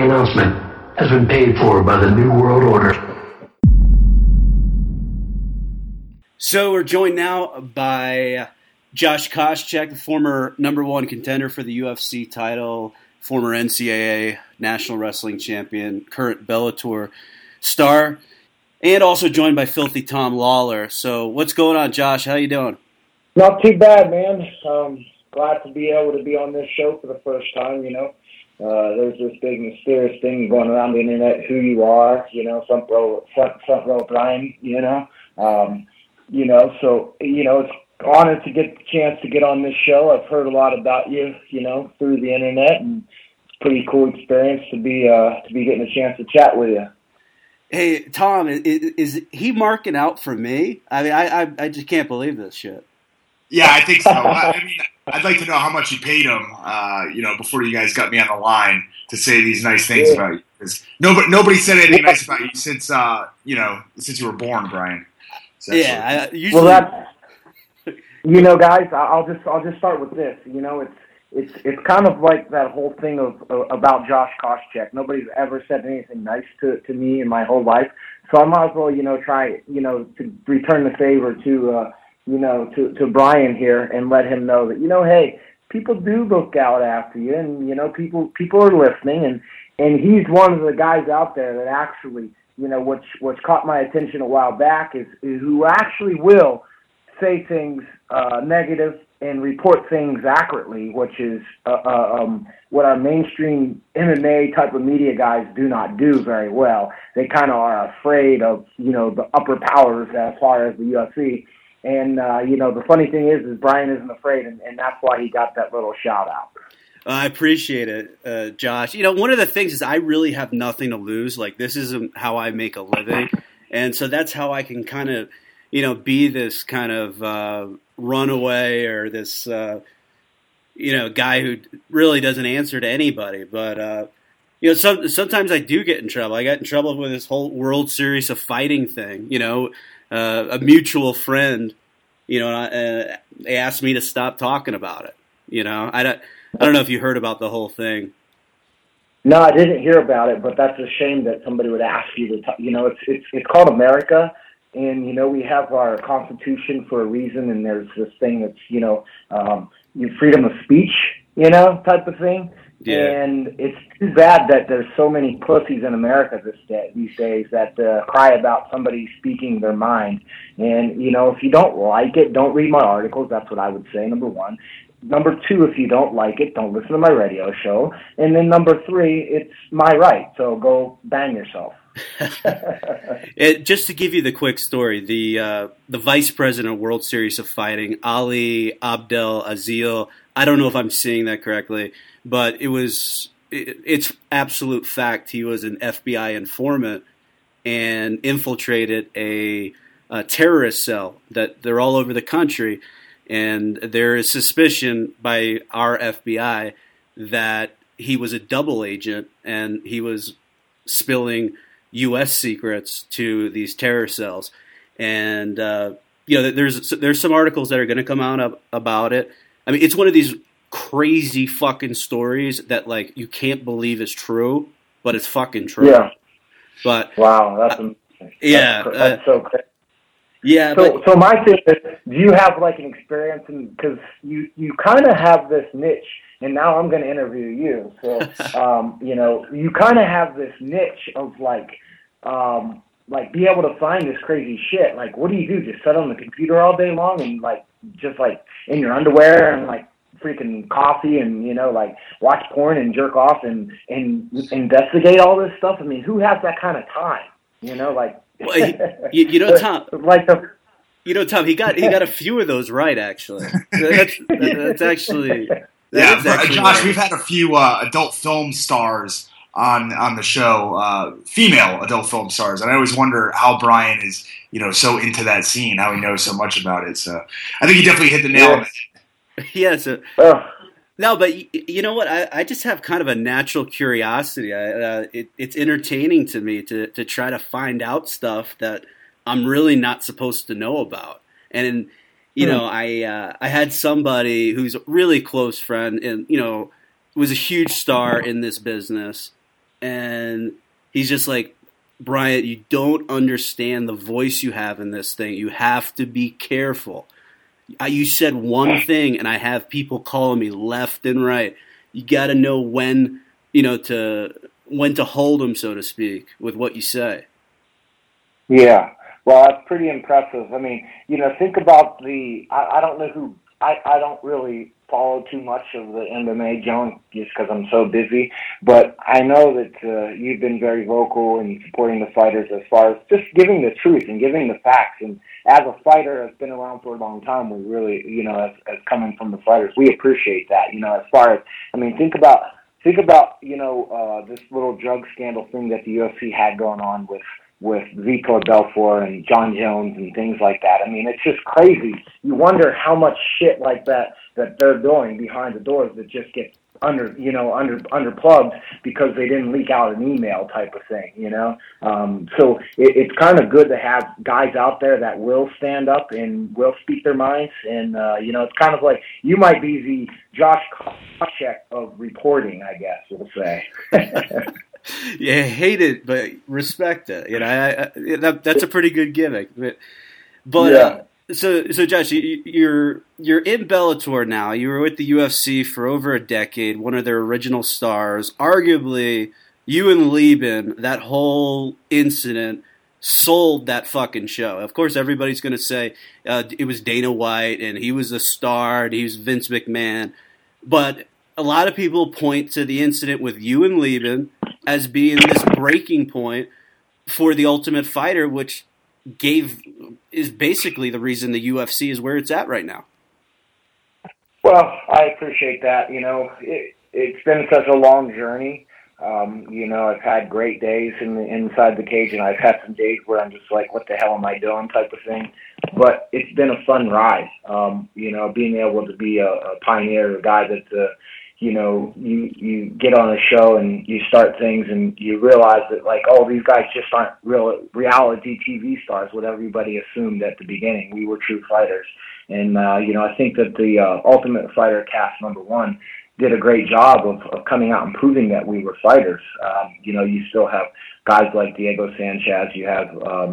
announcement has been paid for by the New World Order. So we're joined now by Josh Koscheck, the former #1 contender for the UFC title, former NCAA National Wrestling Champion, current Bellator star, and also joined by Filthy Tom Lawler. So what's going on, Josh? How you doing? Not too bad, man. Glad to be able to be on this show for the first time, There's this big mysterious thing going around the internet, who you are, front row Brian, it's honored to get the chance to get on this show. I've heard a lot about you, through the internet, and it's a pretty cool experience to be getting a chance to chat with you. Hey, Tom, is he marking out for me? I mean, I just can't believe this shit. Yeah, I think so. I mean, I'd like to know how much you paid him, before you guys got me on the line to say these nice things about you. Because nobody said anything nice about you since you were born, Brian. Yeah, guys, I'll just start with this. It's kind of like that whole thing about Josh Koscheck. Nobody's ever said anything nice to me in my whole life, so I might as well try to return the favor to Brian here and let him know that hey, people do look out after you, and people are listening, and he's one of the guys out there that actually what's caught my attention a while back is who actually will say things negative and report things accurately, which is what our mainstream MMA type of media guys do not do very well. They kind of are afraid of the upper powers as far as the UFC. And, the funny thing is Brian isn't afraid, and that's why he got that little shout-out. I appreciate it, Josh. One of the things is I really have nothing to lose. Like, this isn't how I make a living. And so that's how I can kind of, be this kind of runaway or this, guy who really doesn't answer to anybody. But, sometimes I do get in trouble. I got in trouble with this whole World Series of Fighting thing, a mutual friend, they asked me to stop talking about it. I don't know if you heard about the whole thing. No, I didn't hear about it, but that's a shame that somebody would ask you to talk. It's called America, and we have our Constitution for a reason, and there's this thing that's freedom of speech, type of thing. Yeah. And it's too bad that there's so many pussies in America these days that cry about somebody speaking their mind. And, if you don't like it, don't read my articles. That's what I would say, number one. Number two, if you don't like it, don't listen to my radio show. And then number three, it's my right. So go bang yourself. Just to give you the quick story, the vice president of World Series of Fighting, Ali Abdel Azil, I don't know if I'm saying that correctly, but it's absolute fact. He was an FBI informant and infiltrated a terrorist cell that they're all over the country. And there is suspicion by our FBI that he was a double agent and he was spilling U.S. secrets to these terror cells. And, there's some articles that are going to come out about it. I mean, it's one of these crazy fucking stories that, like, you can't believe is true, but it's fucking true. Yeah. But wow, that's so crazy. Yeah. So my thing is, do you have like an experience? Because you kind of have this niche, and now I'm going to interview you. So you kind of have this niche of like be able to find this crazy shit. Like, what do you do? Just sit on the computer all day long and just in your underwear and freaking coffee and watch porn and jerk off and investigate all this stuff? I mean, who has that kind of time? Well, Tom. Tom, he got a few of those right. Actually, that's actually. Josh, we've had a few adult film stars on the show, female adult film stars, and I always wonder how Brian is, so into that scene, how he knows so much about it. So I think he definitely hit the nail on the head. Yeah. So. No, but you know what? I just have kind of a natural curiosity. It's entertaining to me to try to find out stuff that I'm really not supposed to know about. And I had somebody who's a really close friend, and was a huge star in this business, and he's just like, Bryant, you don't understand the voice you have in this thing. You have to be careful. You said one thing, and I have people calling me left and right. You got to know when, when to hold them, so to speak, with what you say. Yeah, well, that's pretty impressive. I mean, think about I don't know who. I don't really follow too much of the MMA, John, just because I'm so busy. But I know that you've been very vocal in supporting the fighters as far as just giving the truth and giving the facts. And as a fighter that's been around for a long time, we really, as coming from the fighters, we appreciate that. As far as, think about this little drug scandal thing that the UFC had going on with Vitor Belfort and John Jones and things like that. It's just crazy. You wonder how much shit like that they're doing behind the doors that just gets underplugged because they didn't leak out an email type of thing, So it's kind of good to have guys out there that will stand up and will speak their minds. And, it's kind of like you might be the Josh Koscheck of reporting, I guess we'll say. Yeah, hate it, but respect it. That's a pretty good gimmick. But yeah. So Josh, you're in Bellator now. You were with the UFC for over a decade, one of their original stars. Arguably, you and Lieben, that whole incident sold that fucking show. Of course, everybody's going to say it was Dana White and he was a star and he was Vince McMahon. But a lot of people point to the incident with you and Lieben as being this breaking point for the Ultimate Fighter, which is basically the reason the UFC is where it's at right now. Well, I appreciate that. It's been such a long journey. I've had great days inside the cage, and I've had some days where I'm just like, what the hell am I doing type of thing. But it's been a fun ride, being able to be a pioneer, a guy that, you get on a show and you start things and you realize that, like, oh, these guys just aren't real reality TV stars, what everybody assumed at the beginning. We were true fighters. And, I think that the Ultimate Fighter cast -- did a great job of coming out and proving that we were fighters. You still have guys like Diego Sanchez, you have,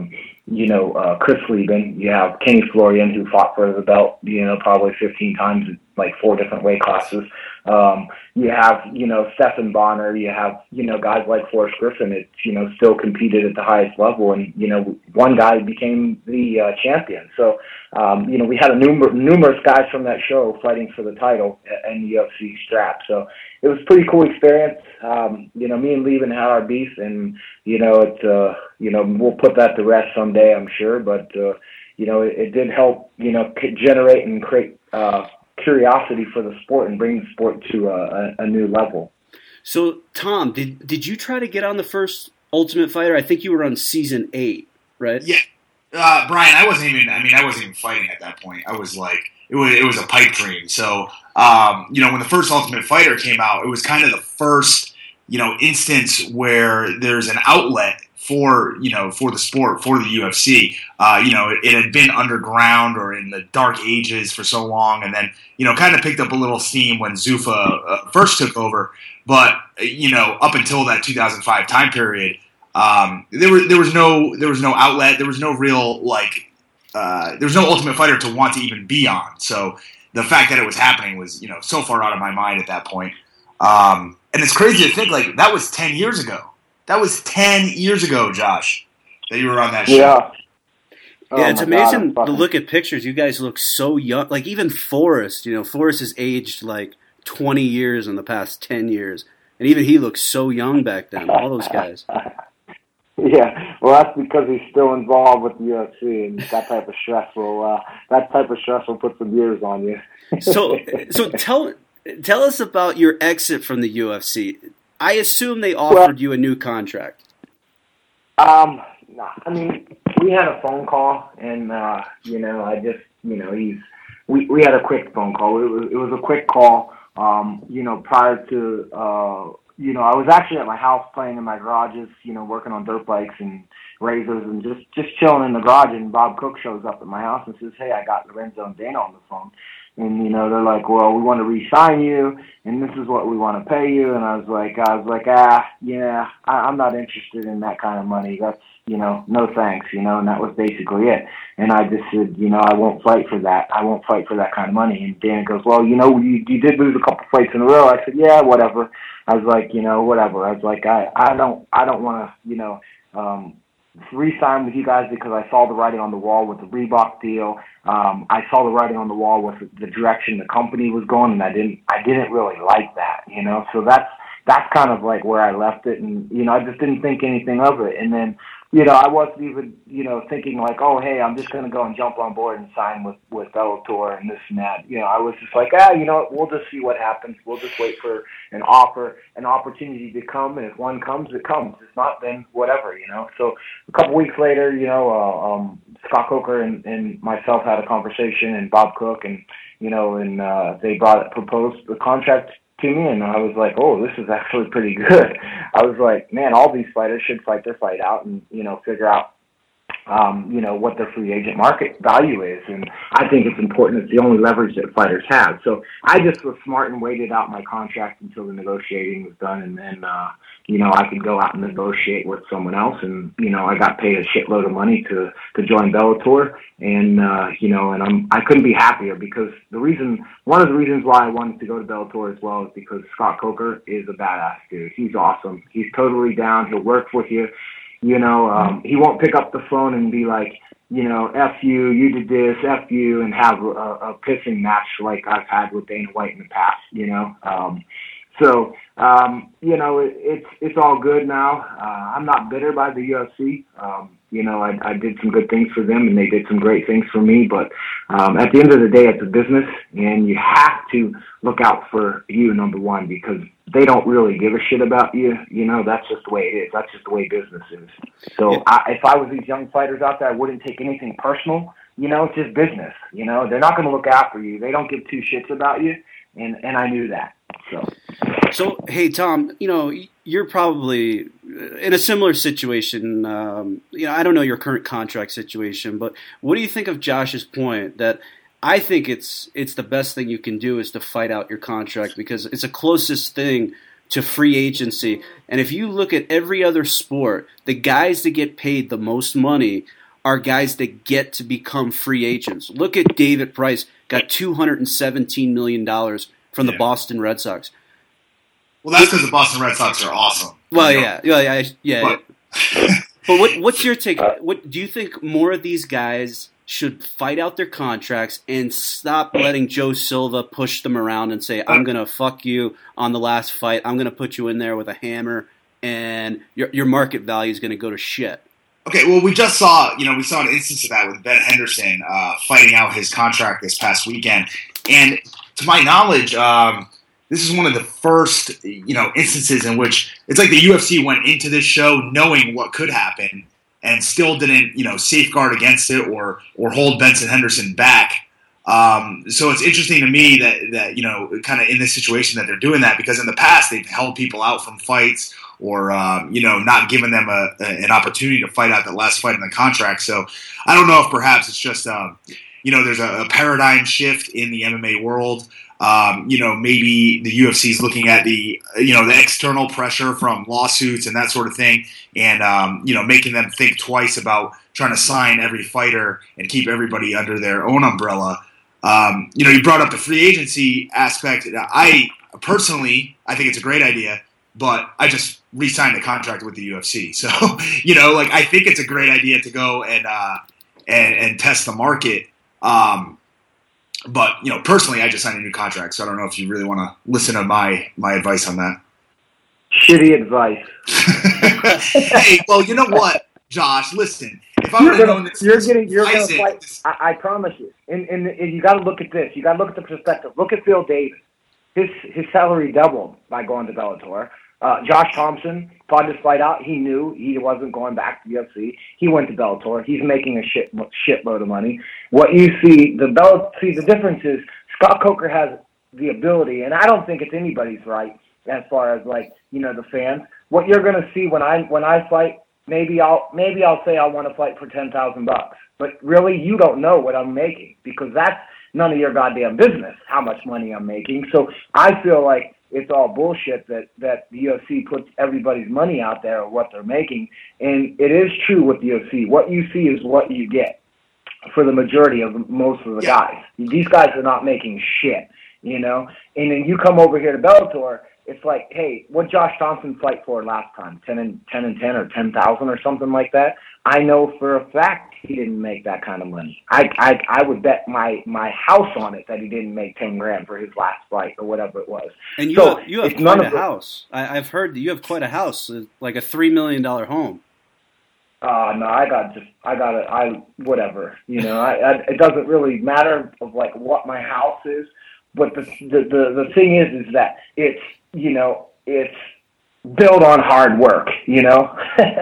Chris Lieben, you have Kenny Florian, who fought for the belt, probably 15 times, like 4 different weight classes. You have, Stephan Bonner, you have, guys like Forrest Griffin that, still competed at the highest level. And, one guy became the champion. So, we had numerous guys from that show fighting for the title and the UFC strap. So it was a pretty cool experience. Me and Lieben had our beef, and, we'll put that to rest someday, I'm sure. But, it did help, generate and create curiosity for the sport and bring the sport to a new level. So, Tom, did you try to get on the first Ultimate Fighter? I think you were on season 8, right? Yeah. Brian, I wasn't even fighting at that point. I was like, it was a pipe dream. So, when the first Ultimate Fighter came out, it was kind of the first, instance where there's an outlet for the sport, for the UFC. It had been underground or in the dark ages for so long, and then, kind of picked up a little steam when Zuffa first took over. But, up until that 2005 time period, there was no outlet, there was no real, there was no Ultimate Fighter to want to even be on. So the fact that it was happening was, so far out of my mind at that point. And it's crazy to think, like, that was 10 years ago. That was 10 years ago, Josh, that you were on that show. Yeah. Yeah, it's amazing to look at pictures. You guys look so young. Like, even Forrest, Forrest has aged like 20 years in the past 10 years. And even he looked so young back then, all those guys. Yeah, well, that's because he's still involved with the UFC, and that type of stress will put some years on you. So tell us about your exit from the UFC. I assume they offered you a new contract. We had a phone call, and we had a quick phone call. It was a quick call. Prior to I was actually at my house playing in my garages, working on dirt bikes and razors and just chilling in the garage, and Bob Cook shows up at my house and says, "Hey, I got Lorenzo and Dana on the phone." And, they're like, well, we want to re-sign you, and this is what we want to pay you. And I was like, I'm not interested in that kind of money. That's, no thanks, and that was basically it. And I just said, I won't fight for that. I won't fight for that kind of money. And Dan goes, well, you did lose a couple fights in a row. I said, yeah, whatever. I was like, whatever. I was like, I don't want to, re-sign with you guys because I saw the writing on the wall with the Reebok deal. I saw the writing on the wall with the direction the company was going, and I didn't really like that, So that's kind of like where I left it, and I just didn't think anything of it. And then I wasn't even thinking like, oh hey, I'm just gonna go and jump on board and sign with Bellator and this and that. I was just like, we'll just see what happens. We'll just wait for an opportunity to come, and if one comes, it comes. If not, then whatever. So a couple weeks later, Scott Coker and myself had a conversation, and Bob Cook, and they proposed the contract to me, and I was like, oh, this is actually pretty good. I was like, man, all these fighters should fight their fight out and, figure out, what their free agent market value is. And I think it's important. It's the only leverage that fighters have. So I just was smart and waited out my contract until the negotiating was done. And then, I could go out and negotiate with someone else. And, I got paid a shitload of money to join Bellator. And, and I couldn't be happier because one of the reasons why I wanted to go to Bellator as well is because Scott Coker is a badass dude. He's awesome. He's totally down. He'll work with you. He won't pick up the phone and be like, F you, you did this, F you, and have a pissing match like I've had with Dana White in the past, it's all good now. I'm not bitter by the UFC. I did some good things for them, and they did some great things for me. But at the end of the day, it's a business, and you have to look out for you, number one, because they don't really give a shit about you. That's just the way it is. That's just the way business is. So if I was these young fighters out there, I wouldn't take anything personal. It's just business. They're not going to look after you. They don't give two shits about you, and I knew that. So hey, Tom, you're probably in a similar situation. I don't know your current contract situation, but what do you think of Josh's point that I think it's the best thing you can do is to fight out your contract because it's the closest thing to free agency. And if you look at every other sport, the guys that get paid the most money are guys that get to become free agents. Look at David Price, got $217 million from the Boston Red Sox. Well, that's because the Boston Red Sox are awesome. Well, yeah. But what's your take? What do you think more of these guys should fight out their contracts and stop letting Joe Silva push them around and say, I'm going to fuck you on the last fight. I'm going to put you in there with a hammer and your market value is going to go to shit. Okay, well, we just saw, we saw an instance of that with Ben Henderson fighting out his contract this past weekend. And to my knowledge, this is one of the first, instances in which it's like the UFC went into this show knowing what could happen and still didn't, safeguard against it or hold Benson Henderson back. So it's interesting to me that kind of in this situation that they're doing that because in the past they've held people out from fights or, not giving them an opportunity to fight out the last fight in the contract. So I don't know if perhaps it's just, there's a paradigm shift in the MMA world. Maybe the UFC is looking at the external pressure from lawsuits and that sort of thing and, making them think twice about trying to sign every fighter and keep everybody under their own umbrella. You brought up the free agency aspect. I think it's a great idea, but I just re-signed the contract with the UFC. So, I think it's a great idea to go and test the market. But, personally, I just signed a new contract, so I don't know if you really want to listen to my advice on that. Shitty advice. Hey, well, you know what, Josh? Listen, if I would have known this, you're going to fight. I promise you. And you got to look at this. You got to look at the perspective. Look at Phil Davis. His salary doubled by going to Bellator. Josh Thompson fought his fight out. He knew he wasn't going back to the UFC. He went to Bellator. He's making a shitload of money. What you see, the difference is Scott Coker has the ability, and I don't think it's anybody's right as far as the fans. What you're going to see when I fight, maybe I'll say I want to fight for $10,000, but really you don't know what I'm making because none of your goddamn business how much money I'm making. So I feel like it's all bullshit that the UFC puts everybody's money out there or what they're making. And it is true with the UFC. What you see is what you get for the majority of most of the guys. These guys are not making shit, you know? And then you come over here to Bellator, it's like, hey, what Josh Thompson fight for last time? 10 and 10 or 10,000 or something like that. I know for a fact he didn't make that kind of money. I would bet my house on it that he didn't make $10,000 for his last fight or whatever it was. And you have quite a house. I've heard that you have quite a house, like a $3 million home. No, whatever. You know, it doesn't really matter of like what my house is, but the thing is that it's, you know, it's built on hard work, you know.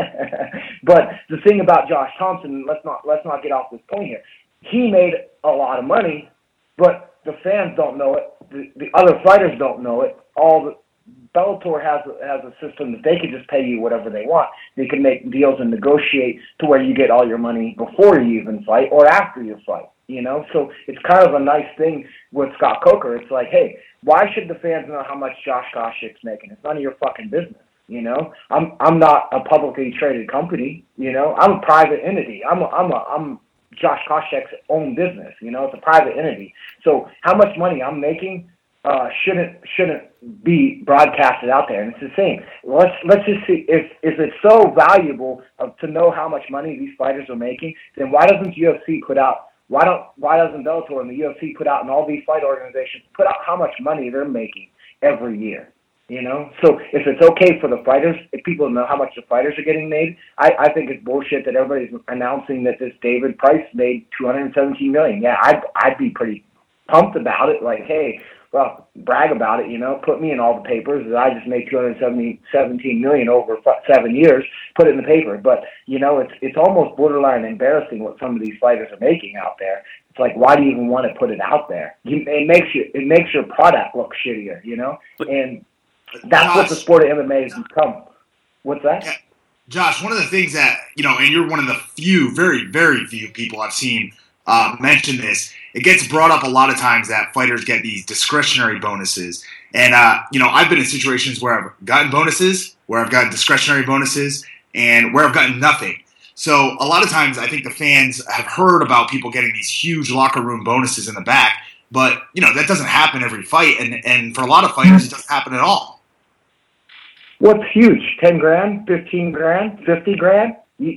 But the thing about Josh Thompson, let's not get off this point here. He made a lot of money, but the fans don't know it. The other fighters don't know it. Bellator has a system that they can just pay you whatever they want. They can make deals and negotiate to where you get all your money before you even fight or after you fight, you know? So it's kind of a nice thing with Scott Coker. It's like, hey, why should the fans know how much Josh Koscheck's making? It's none of your fucking business, you know? I'm not a publicly traded company, you know? I'm a private entity. I'm Josh Koscheck's own business, you know? It's a private entity. So how much money I'm making shouldn't be broadcasted out there. And it's the same. Let's just see if it's so valuable to know how much money these fighters are making, then why doesn't UFC put out? Why doesn't Bellator and the UFC put out, and all these fight organizations put out how much money they're making every year? You know, so if it's okay for the fighters, if people know how much the fighters are getting made, I think it's bullshit that everybody's announcing that this David Price made $217 million. Yeah, I'd be pretty pumped about it. Like, hey, well, brag about it, you know, put me in all the papers that I just made $217 million over 7 years, put it in the paper. But, you know, it's almost borderline embarrassing what some of these fighters are making out there. It's like, why do you even want to put it out there? It makes your product look shittier, you know? And that's what the sport of MMA has become. What's that? Yeah. Josh, one of the things that, you know, and you're one of the few, very, very few people I've seen mention this, it gets brought up a lot of times that fighters get these discretionary bonuses. And, you know, I've been in situations where I've gotten bonuses, where I've gotten discretionary bonuses, and where I've gotten nothing. So a lot of times I think the fans have heard about people getting these huge locker room bonuses in the back, but, you know, that doesn't happen every fight. And for a lot of fighters, it doesn't happen at all. What's huge? $10,000, $15,000, $50,000?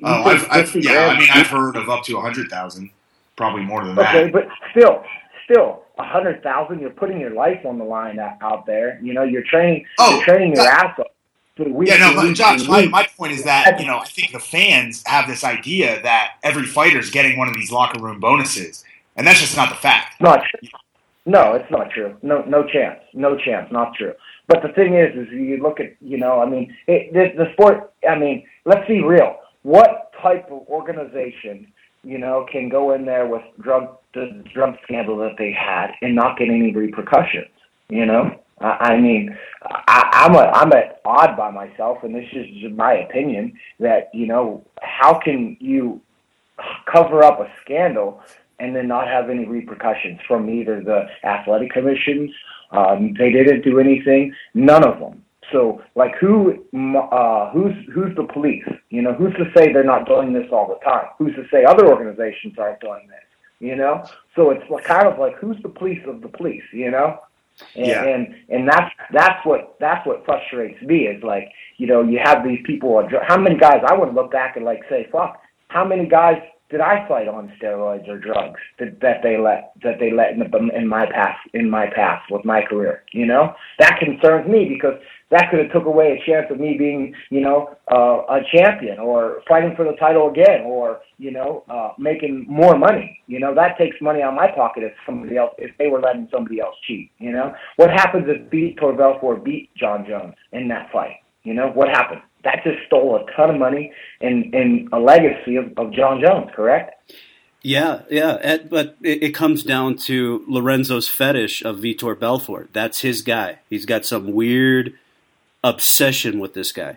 I've heard of up to 100,000. Probably more than that. Okay, but still, 100,000. You're putting your life on the line out there. You know, you're training your ass off. Josh, my point is that, you know, I think the fans have this idea that every fighter's getting one of these locker room bonuses, and that's just not the fact. Not true. No, it's not true. No chance. Not true. But the thing is you look at, you know, I mean, the sport. I mean, let's be real. What type of organization, you know, can go in there with the drug scandal that they had and not get any repercussions? You know, I mean, I'm at odd by myself, and this is just my opinion that, you know, how can you cover up a scandal and then not have any repercussions from either the athletic commissions? They didn't do anything. None of them. So, like, who's the police? You know, who's to say they're not doing this all the time? Who's to say other organizations aren't doing this? You know, so it's kind of like, who's the police of the police? You know, and that's what frustrates me is, like, you know, you have these people. How many guys I would look back and like say, fuck, how many guys did I fight on steroids or drugs that they let in my past with my career? You know, that concerns me because that could have took away a chance of me being, you know, a champion or fighting for the title again, or, you know, making more money. You know, that takes money out of my pocket if they were letting somebody else cheat. You know, what happens if Vitor Belfort beat John Jones in that fight? You know, what happened? That just stole a ton of money and a legacy of John Jones, correct? Yeah, but it comes down to Lorenzo's fetish of Vitor Belfort. That's his guy. He's got some weird obsession with this guy.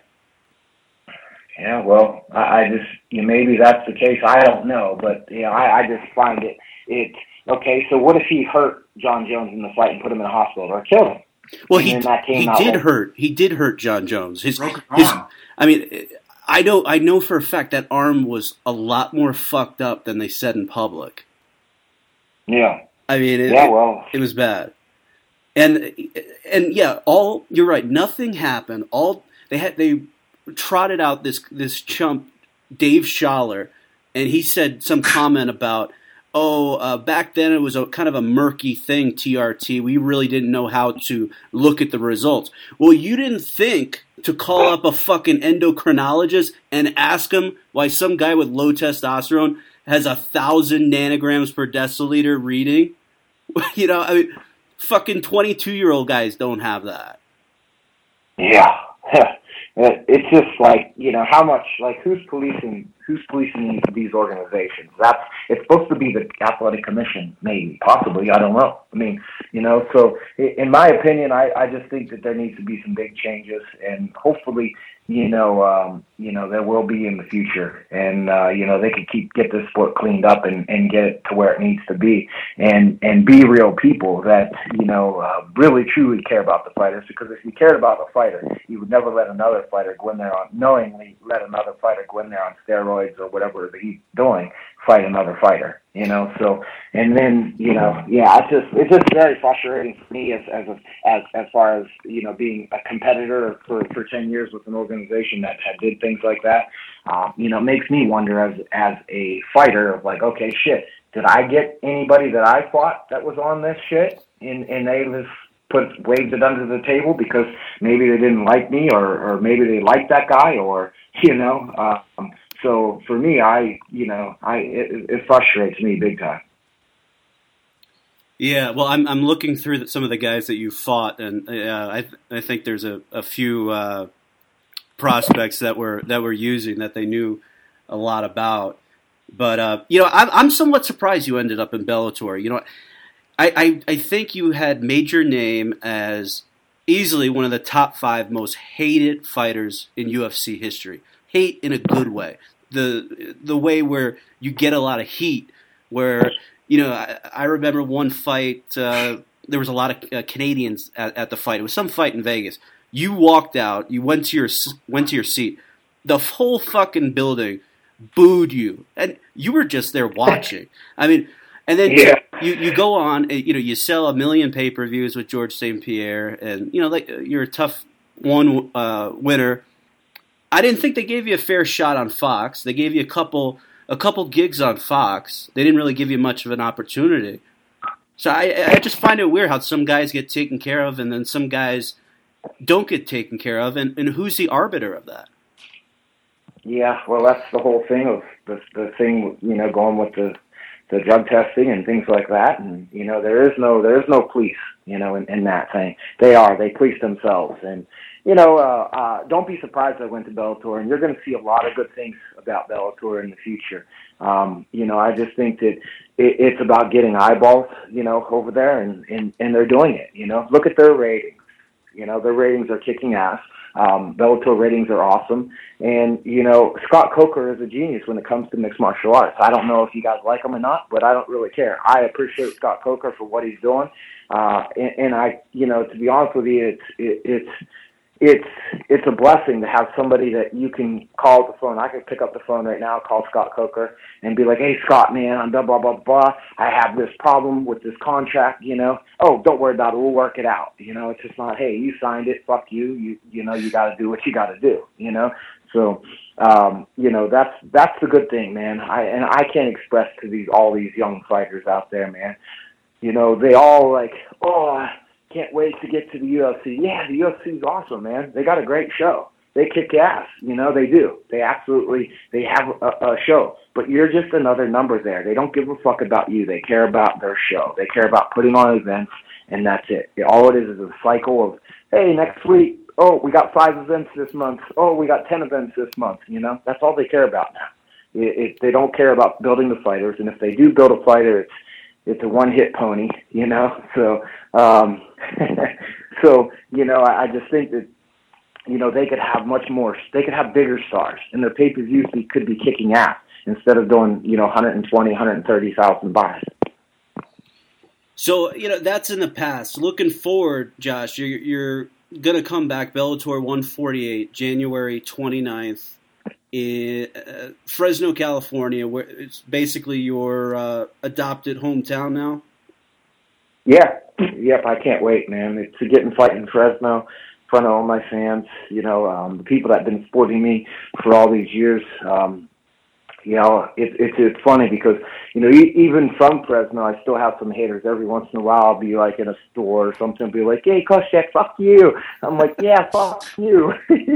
Yeah, well, I just, maybe that's the case. I don't know, but, you know, I just find it Okay, so what if he hurt John Jones in the fight and put him in the hospital or killed him? Well, he did hurt John Jones. I know for a fact that arm was a lot more fucked up than they said in public. Yeah. I mean, it was bad. And yeah, you're right. Nothing happened. They trotted out this chump Dave Schaller, and he said some comment about, back then it was a kind of a murky thing, TRT. We really didn't know how to look at the results. Well, you didn't think to call up a fucking endocrinologist and ask him why some guy with low testosterone has 1,000 nanograms per deciliter reading? You know, I mean, fucking 22-year-old guys don't have that. Yeah. It's just like, you know, how much, like, who's policing these organizations? It's supposed to be the athletic commission, maybe, possibly, I don't know. I mean, you know, so in my opinion, I just think that there needs to be some big changes, and hopefully, you know, there will be in the future, and you know, they could get this sport cleaned up and get it to where it needs to be, and be real people that, you know, really truly care about the fighters. Because if you cared about the fighter, you would never let another fighter go in there knowingly let another fighter go in there on steroids or whatever that he's doing, fight another fighter. You know, so, and then, you know, yeah, it's just very frustrating for me as far as, you know, being a competitor for 10 years with an organization that did things like that. You know, makes me wonder as a fighter of like, okay, shit, did I get anybody that I fought that was on this shit and they just waved it under the table because maybe they didn't like me or maybe they liked that guy, or, you know, so for me, it frustrates me big time. Yeah, well, I'm looking through some of the guys that you fought, and I think there's a few prospects that were using that they knew a lot about. But you know, I'm somewhat surprised you ended up in Bellator. You know, I think you had made your name as easily one of the top 5 most hated fighters in UFC history. Hate in a good way, the way where you get a lot of heat. Where, you know, I remember one fight. There was a lot of Canadians at the fight. It was some fight in Vegas. You walked out. You went to your seat. The whole fucking building booed you, and you were just there watching. I mean, and then you go on. You know, you sell 1 million pay-per-views with George St. Pierre, and you know, like, you're a tough one winner. I didn't think they gave you a fair shot on Fox. They gave you a couple gigs on Fox. They didn't really give you much of an opportunity. So I just find it weird how some guys get taken care of and then some guys don't get taken care of. And who's the arbiter of that? Yeah, well, that's the whole thing of the thing, you know, going with the drug testing and things like that. And, you know, there is no police, you know, in that thing. They police themselves. And, you know, don't be surprised I went to Bellator, and you're going to see a lot of good things about Bellator in the future. You know, I just think that it's about getting eyeballs, you know, over there, and they're doing it. You know, look at their ratings. You know, their ratings are kicking ass. Bellator ratings are awesome. And, you know, Scott Coker is a genius when it comes to mixed martial arts. I don't know if you guys like him or not, but I don't really care. I appreciate Scott Coker for what he's doing. And I, you know, to be honest with you, it's a blessing to have somebody that you can call the phone. I can pick up the phone right now, call Scott Coker, and be like, "Hey, Scott, man, I'm blah, blah, blah, blah. I have this problem with this contract, you know. Oh, don't worry about it. We'll work it out." You know, it's just not, "Hey, you signed it. Fuck you. You know, you got to do what you got to do," you know. So, you know, that's the good thing, man. I can't express to all these young fighters out there, man. You know, they all like, "Oh, can't wait to get to the UFC." Yeah, the UFC is awesome, man. They got a great show. They kick ass. You know, they do. They have a show. But you're just another number there. They don't give a fuck about you. They care about their show. They care about putting on events, and that's it. All it is a cycle of, hey, next week, oh, we got 5 events this month. Oh, we got 10 events this month. You know, that's all they care about now. They don't care about building the fighters, and if they do build a fighter, it's a one-hit pony, you know. So, so, you know, I just think that, you know, they could have much more. They could have bigger stars, and their pay-per-views could be kicking ass instead of doing, you know, 120,000, 130,000 buys. So, that's in the past. Looking forward, Josh, you're going to come back, Bellator 148, January 29th in Fresno, California, where it's basically your adopted hometown now. Yeah. Yep, I can't wait, man. It's to get and fight in Fresno in front of all my fans, the people that have been supporting me for all these years. It's funny because, even from Fresno, I still have some haters. Every once in a while, I'll be like in a store or something, and be like, "Hey, Koscheck, fuck you." I'm like, "Yeah, fuck you."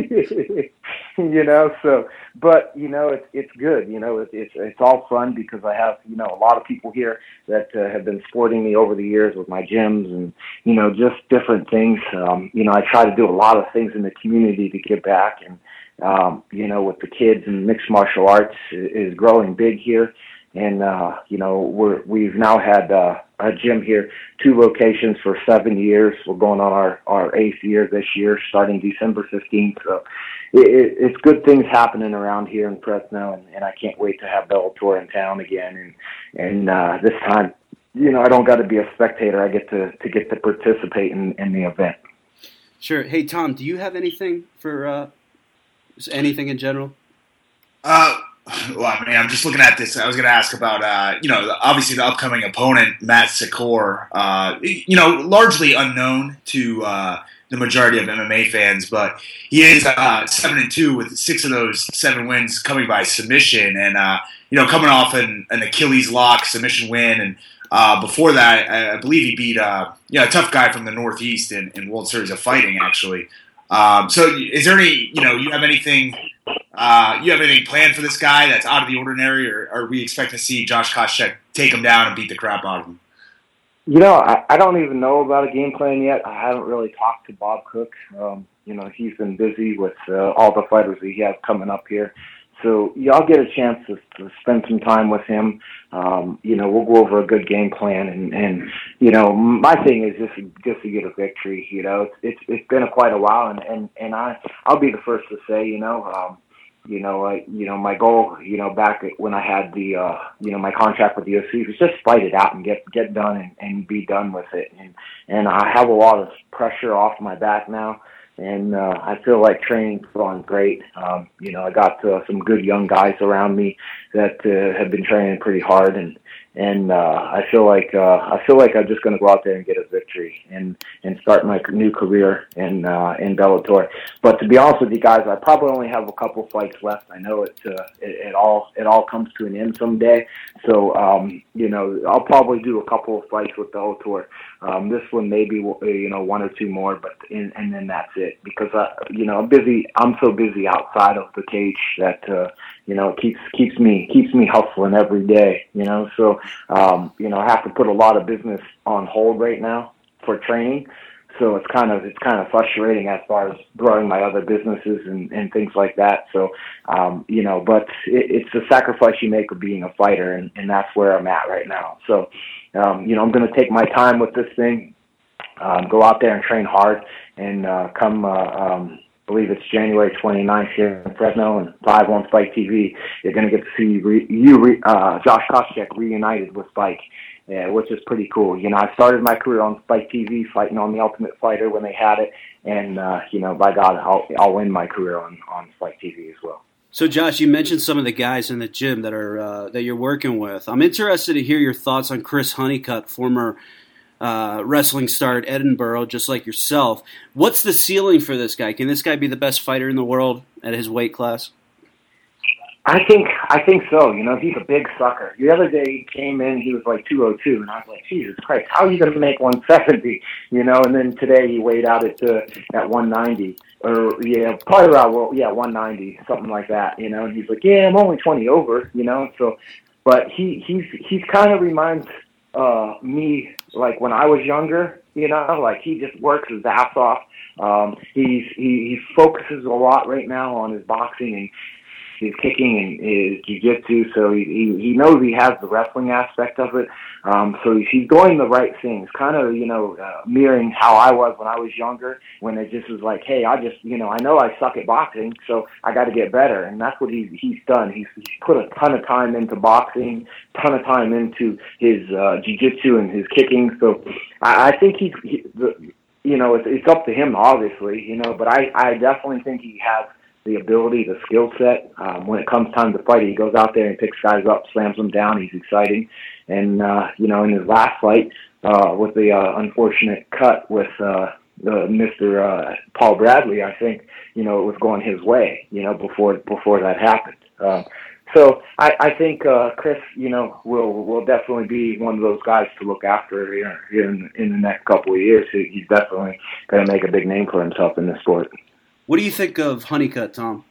So, but, it's good. It's all fun because I have, a lot of people here that have been supporting me over the years with my gyms and, just different things. I try to do a lot of things in the community to give back, and, with the kids, and mixed martial arts is growing big here. And, we've now had a gym here, 2 locations for 7 years. We're going on our 8th year this year, starting December 15th. So it's good things happening around here in Fresno, and I can't wait to have Bellator in town again. And this time, I don't got to be a spectator. I get to participate in the event. Sure. Hey, Tom, do you have anything for anything in general? Well, I'm just looking at this. I was going to ask about, obviously the upcoming opponent, Matt Secor. Largely unknown to the majority of MMA fans, but he is 7-2 with 6 of those 7 wins coming by submission, and coming off an Achilles lock submission win, and before that, I believe he beat a tough guy from the Northeast in World Series of Fighting, actually. So is there any, you have anything planned for this guy that's out of the ordinary, or we expect to see Josh Koscheck take him down and beat the crap out of him? I don't even know about a game plan yet. I haven't really talked to Bob Cook. He's been busy with all the fighters that he has coming up here. So I'll get a chance to spend some time with him. We'll go over a good game plan, and my thing is just to get a victory. It's been quite a while, and I'll be the first to say, my goal, back when I had the, my contract with the UFC was just fight it out and get done and be done with it. And I have a lot of pressure off my back now. And I feel like training's going great. I got some good young guys around me that have been training pretty hard, and I feel like I'm just going to go out there and get a victory and start my new career in Bellator. But to be honest with you guys, I probably only have a couple fights left. I know it all comes to an end someday. So I'll probably do a couple of fights with Bellator. This one maybe 1 or 2 more, but and then that's it, because I'm so busy outside of the cage that it keeps me hustling every day. So I have to put a lot of business on hold right now for training. So it's kind of frustrating as far as growing my other businesses and things like that. So but it's the sacrifice you make of being a fighter, and that's where I'm at right now. So I'm going to take my time with this thing, go out there and train hard, and come I believe it's January 29th here in Fresno, and live on Spike TV, you're going to get to see Josh Koscheck reunited with Spike, which is pretty cool. I started my career on Spike TV fighting on The Ultimate Fighter when they had it, and by God, I'll end my career on Spike TV as well. So, Josh, you mentioned some of the guys in the gym that are that you're working with. I'm interested to hear your thoughts on Chris Honeycutt, former wrestling star at Edinburgh, just like yourself. What's the ceiling for this guy? Can this guy be the best fighter in the world at his weight class? I think so. He's a big sucker. The other day he came in, he was like 202, and I was like, Jesus Christ, how are you going to make 170? And then today he weighed out at 190, or probably around 190, something like that. And he's like, yeah, I'm only 20 over. So, but he's kind of reminds me like when I was younger. Like he just works his ass off. He focuses a lot right now on his boxing, and his kicking and his jiu-jitsu, so he knows he has the wrestling aspect of it. So he's doing the right things, kind of, mirroring how I was when I was younger, when it just was like, hey, I know I suck at boxing, so I got to get better. And that's what he's done. He's put a ton of time into boxing, ton of time into his jiu-jitsu and his kicking. So I think it's up to him, obviously, but I definitely think he has the ability, the skill set. When it comes time to fight, he goes out there and picks guys up, slams them down. He's exciting. And, in his last fight, with the unfortunate cut with Mr. Paul Bradley, I think, it was going his way, before that happened. So I think Chris, will definitely be one of those guys to look after here in the next couple of years. He's definitely going to make a big name for himself in this sport. What do you think of Honeycutt, Tom?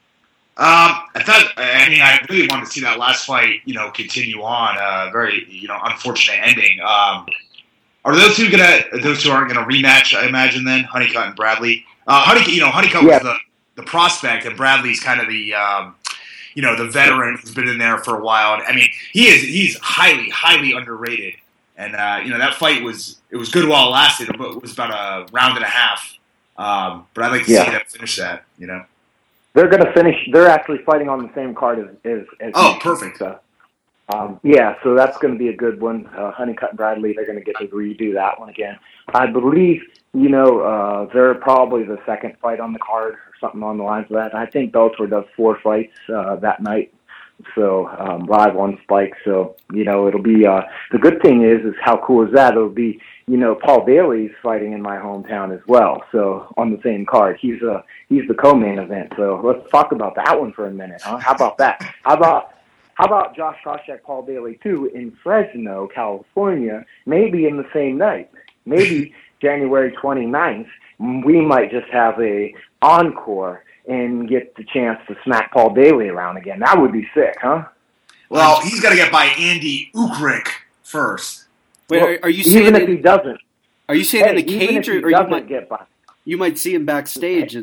I really wanted to see that last fight, continue on. Very, unfortunate ending. Are those two aren't gonna rematch? I imagine then Honeycutt and Bradley. Honeycutt was the prospect, and Bradley's kind of the the veteran who's been in there for a while. I mean, he's highly, highly underrated. And that fight was good while it lasted, but it was about a round and a half. But I'd like to see them finish that. They're going to finish. They're actually fighting on the same card as oh, perfect. So, so that's going to be a good one. Honeycutt and Bradley, they're going to get to redo that one again. I believe, they're probably the second fight on the card or something on the lines of that. I think Bellator does 4 fights that night. So, live on Spike. So, it'll be, the good thing is how cool is that? It'll be, Paul Bailey's fighting in my hometown as well. So on the same card, he's the co-main event. So let's talk about that one for a minute, huh? How about that? How about Josh Koscheck, Paul Bailey too in Fresno, California, maybe in the same night, maybe January 29th, we might just have a encore and get the chance to smack Paul Bailey around again. That would be sick, huh? Well, he's got to get by Andy Ukrik first. Wait, are you saying even if he doesn't? Are you saying in the cage, or you might get by? You might see him backstage.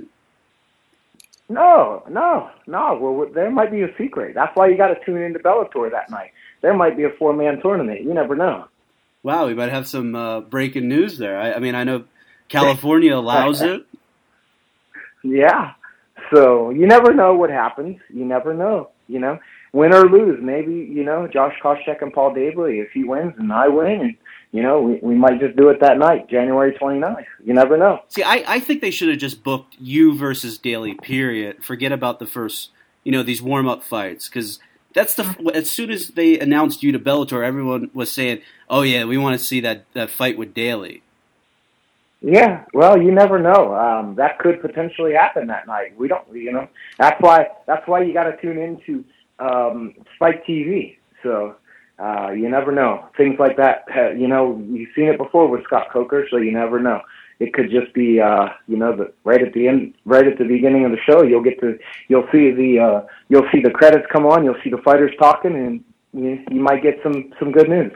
No. Well, there might be a secret. That's why you got to tune into Bellator that night. There might be a 4-man tournament. You never know. Wow, we might have some breaking news there. I know California allows it. Yeah. So you never know what happens. You never know. Win or lose, maybe, Josh Koscheck and Paul Bailey, if he wins and I win, and, we might just do it that night, January 29th. You never know. See, I think they should have just booked you versus Daly, period. Forget about the first, these warm-up fights, because that's as soon as they announced you to Bellator, everyone was saying, oh, yeah, we want to see that fight with Daly. Yeah, well, you never know. That could potentially happen that night. We don't, That's why you got to tune into Spike TV. So you never know. Things like that, you've seen it before with Scott Coker, so you never know. It could just be, right at the beginning of the show, you'll see the credits come on, you'll see the fighters talking, and you might get some good news.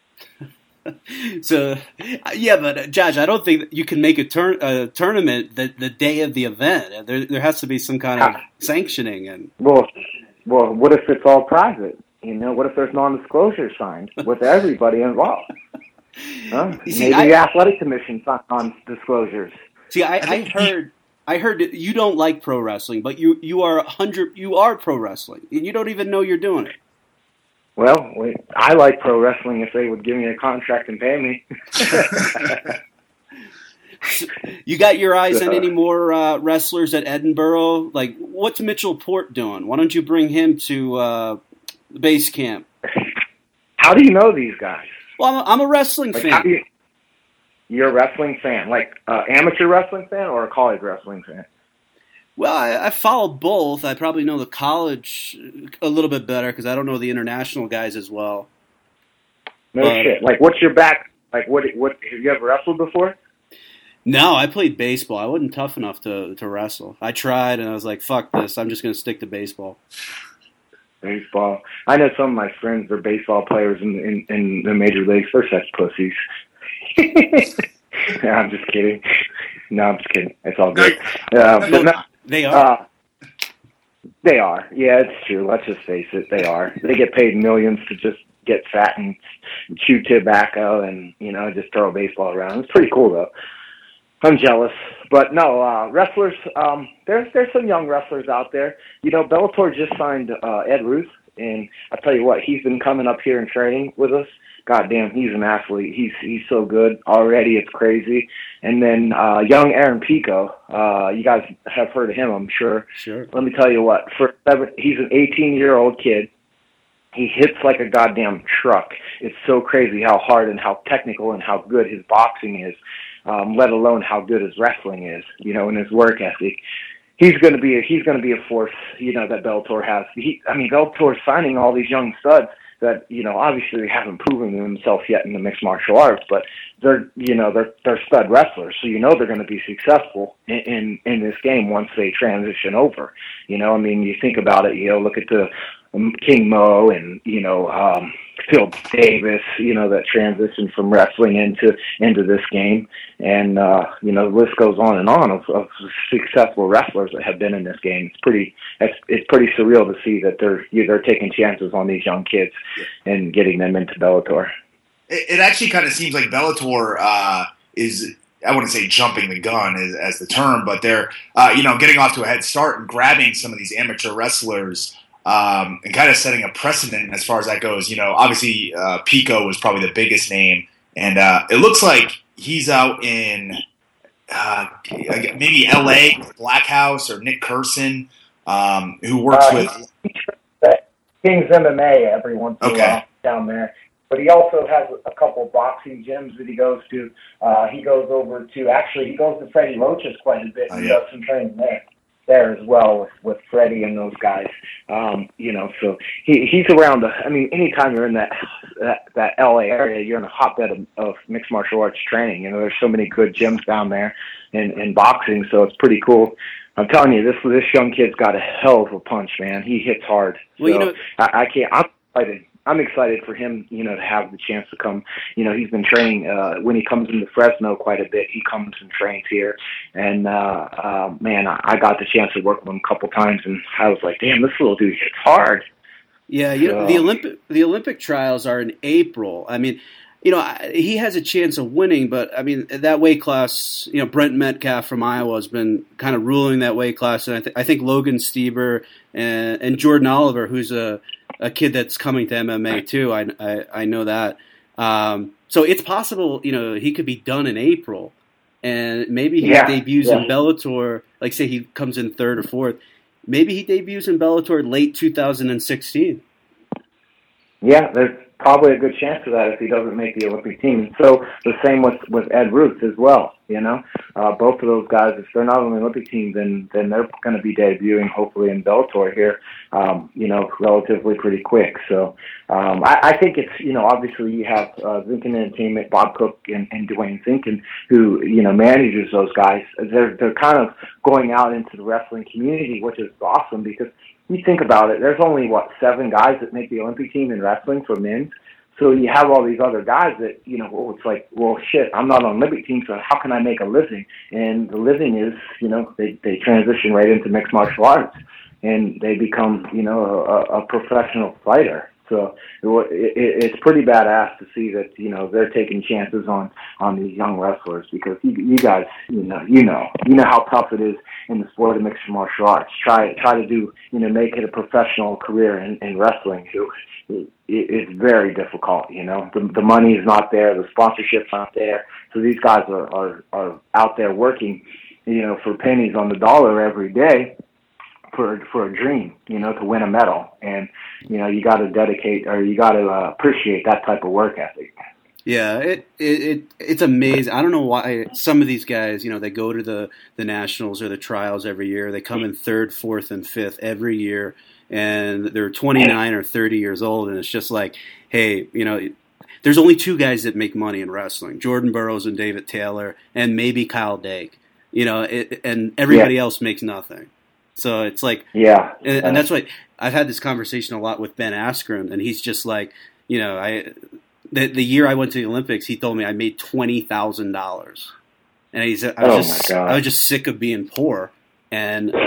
So, yeah, but Josh, I don't think that you can make a tournament the day of the event. There has to be some kind of sanctioning. And well, what if it's all private? What if there's non-disclosure signed with everybody involved? Huh? Maybe the athletic commission signed non-disclosures. See, I heard that you don't like pro wrestling, but you are pro wrestling, and you don't even know you're doing it. Well, I like pro wrestling if they would give me a contract and pay me. You got your eyes on any more wrestlers at Edinburgh? Like, what's Mitchell Port doing? Why don't you bring him to base camp? How do you know these guys? Well, I'm a wrestling fan. You're a wrestling fan, like amateur wrestling fan or a college wrestling fan? Well, I follow both. I probably know the college a little bit better because I don't know the international guys as well. No shit. Like, what's your back? Like, what? Have you ever wrestled before? No, I played baseball. I wasn't tough enough to wrestle. I tried, and I was like, fuck this. I'm just going to stick to baseball. Baseball. I know some of my friends are baseball players in the major leagues. They're such pussies. Yeah, I'm just kidding. No, I'm just kidding. It's all good. They are. They are. Yeah, it's true. Let's just face it. They are. They get paid millions to just get fat and chew tobacco and, just throw a baseball around. It's pretty cool, though. I'm jealous. But no, wrestlers, there's some young wrestlers out there. Bellator just signed Ed Ruth, and I tell you what, he's been coming up here and training with us. God damn, he's an athlete. He's so good already. It's crazy. And then young Aaron Pico, you guys have heard of him, I'm sure. Sure. Let me tell you what. He's an 18-year-old kid. He hits like a goddamn truck. It's so crazy how hard and how technical and how good his boxing is, let alone how good his wrestling is. And his work ethic. He's going to be a force. That Bellator has. Bellator's signing all these young studs that obviously they haven't proven themselves yet in the mixed martial arts, but they're stud wrestlers, so they're going to be successful in this game once they transition over. You think about it. Look at the King Mo and Phil Davis. That transition from wrestling into this game, and the list goes on and on of successful wrestlers that have been in this game. It's pretty surreal to see that they're taking chances on these young kids and getting them into Bellator. It actually kind of seems like Bellator is, I wouldn't say jumping the gun as the term, but they're getting off to a head start and grabbing some of these amateur wrestlers and kind of setting a precedent as far as that goes. Obviously Pico was probably the biggest name, and it looks like he's out in maybe L.A. Blackhouse or Nick Curson, who works with King's MMA every once in a while down there. But he also has a couple of boxing gyms that he goes to. He goes to Freddie Roach's quite a bit. He does some training there as well with Freddie and those guys. So he's around. Anytime you're in that LA area, you're in a hotbed of mixed martial arts training. There's so many good gyms down there in boxing, so it's pretty cool. I'm telling you, this young kid's got a hell of a punch, man. He hits hard. So I can't. I'm excited. I'm excited for him, to have the chance to come. He's been training when he comes into Fresno quite a bit. He comes and trains here, and man, I got the chance to work with him a couple times, and I was like, damn, this little dude hits hard. Yeah, the Olympic trials are in April. He has a chance of winning, but that weight class. Brent Metcalf from Iowa has been kind of ruling that weight class, and I think Logan Stieber and Jordan Oliver, who's a kid that's coming to MMA too. I know that. So it's possible, he could be done in April, and maybe he debuts in Bellator. Like say he comes in third or fourth. Maybe he debuts in Bellator late 2016. Yeah, there's probably a good chance of that if he doesn't make the Olympic team. So the same with Ed Ruth as well. Both of those guys, if they're not on the Olympic team, then they're going to be debuting hopefully in Bellator here, relatively pretty quick. So I think it's, obviously you have Zinkin Entertainment, Bob Cook and Dwayne Zinkin, who, manages those guys. They're kind of going out into the wrestling community, which is awesome because you think about it, there's only, 7 guys that make the Olympic team in wrestling for men. So you have all these other guys that, it's like, well, shit, I'm not on the Olympic team, so how can I make a living? And the living is, they transition right into mixed martial arts, and they become, a professional fighter. So it's pretty badass to see that, they're taking chances on these young wrestlers because you guys, you know how tough it is in the sport of mixed martial arts. Try to do, make it a professional career in wrestling. It's very difficult, The money is not there, the sponsorship's not there. So these guys are out there working, for pennies on the dollar every day for a dream, to win a medal. And, you got to dedicate or you got to appreciate that type of work ethic. Yeah, it's amazing. I don't know why some of these guys, they go to the nationals or the trials every year. They come in third, fourth, and fifth every year. And they're 29 or 30 years old, and it's just like, hey, there's only 2 guys that make money in wrestling: Jordan Burroughs and David Taylor, and maybe Kyle Dake. And everybody else makes nothing. So it's like, and that's why I've had this conversation a lot with Ben Askren, and he's just like, the year I went to the Olympics, he told me I made $20,000, and he said I was just sick of being poor, and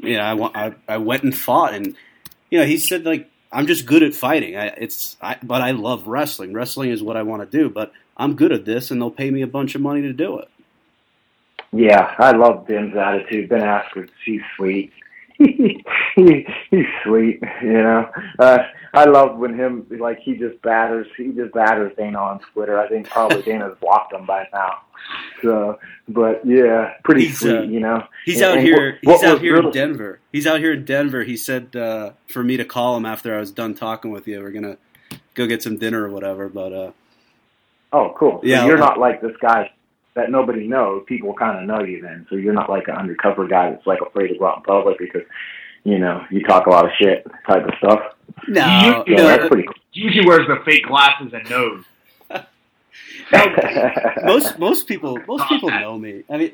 I went and fought, and he said like I'm just good at fighting. But I love wrestling. Wrestling is what I want to do, but I'm good at this, and they'll pay me a bunch of money to do it. Yeah, I love Ben's attitude. Ben Askren, he's sweet. He's sweet, I love when he just batters Dana on Twitter. I think probably Dana's blocked him by now. So, but yeah, pretty sweet, He's out here in Denver. He's out here in Denver. He said for me to call him after I was done talking with you. We're gonna go get some dinner or whatever. But oh, cool. So yeah, you're not like this guy that nobody knows. People kind of know you then. So you're not like an undercover guy that's like afraid to go out in public because, you talk a lot of shit type of stuff. No, that's pretty cool. He usually wears the fake glasses and nose. Most people know me. I mean,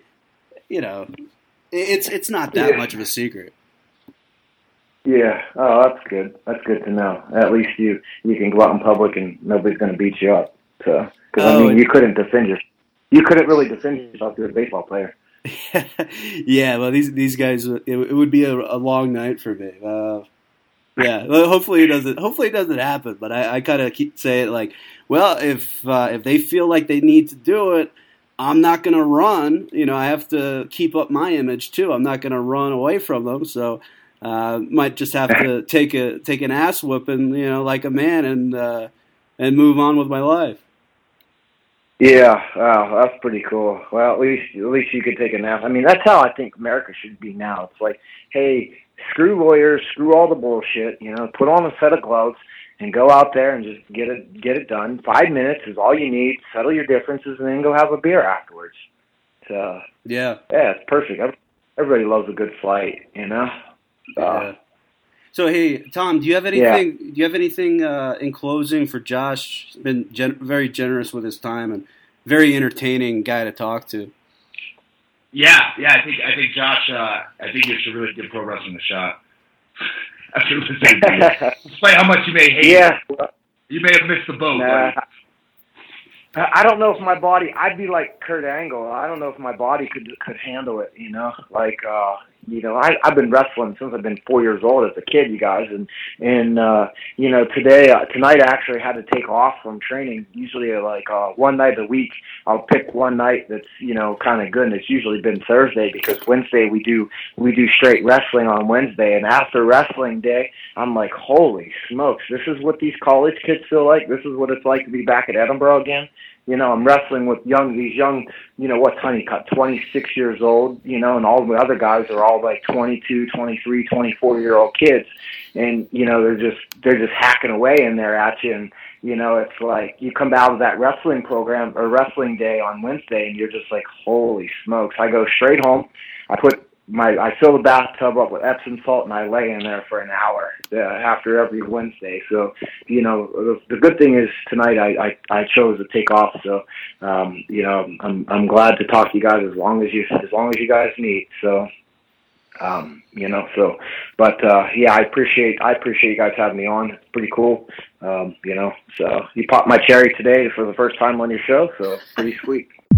it's not that much of a secret. Yeah. Oh, that's good. That's good to know. At least you can go out in public and nobody's going to beat you up. So, because you couldn't defend yourself. You couldn't really defend yourself. You're a baseball player. Yeah. Well, these guys, it would be a long night for me. Yeah. Well, hopefully it doesn't. Hopefully it doesn't happen. But I kind of keep saying like, well, if they feel like they need to do it, I'm not going to run. I have to keep up my image too. I'm not going to run away from them. So might just have to take an ass whooping, like a man, and move on with my life. Yeah, wow, that's pretty cool. Well, at least you could take a nap. I mean, that's how I think America should be now. It's like, hey, screw lawyers, screw all the bullshit. Put on a set of gloves and go out there and just get it done. 5 minutes is all you need. Settle your differences and then go have a beer afterwards. So yeah, it's perfect. Everybody loves a good fight, Yeah. So hey, Tom, do you have anything? Do you have anything in closing for Josh? He's been very generous with his time and very entertaining guy to talk to. Yeah. I think Josh. I think you should really give pro wrestling a shot. After listening to you, despite how much you may hate it, you may have missed the boat. Nah, I don't know if my body. I'd be like Kurt Angle. I don't know if my body could handle it. I've been wrestling since I've been 4 years old as a kid, you guys, and tonight I actually had to take off from training. Usually, one night a week, I'll pick one night that's kind of good, and it's usually been Thursday because Wednesday we do straight wrestling on Wednesday, and after wrestling day, I'm like, holy smokes, this is what these college kids feel like. This is what it's like to be back at Edinburgh again. I'm wrestling with these young, what's Honeycutt, 26 years old, and all the other guys are all like 22, 23, 24-year-old kids. And, they're just hacking away in there at you. And, it's like you come out of that wrestling program or wrestling day on Wednesday and you're just like, holy smokes. I go straight home. I fill the bathtub up with Epsom salt and I lay in there for an hour after every Wednesday. So, the good thing is tonight I chose to take off. So, I'm glad to talk to you guys as long as you guys need. So, I appreciate you guys having me on. It's pretty cool. So you popped my cherry today for the first time on your show. So pretty sweet.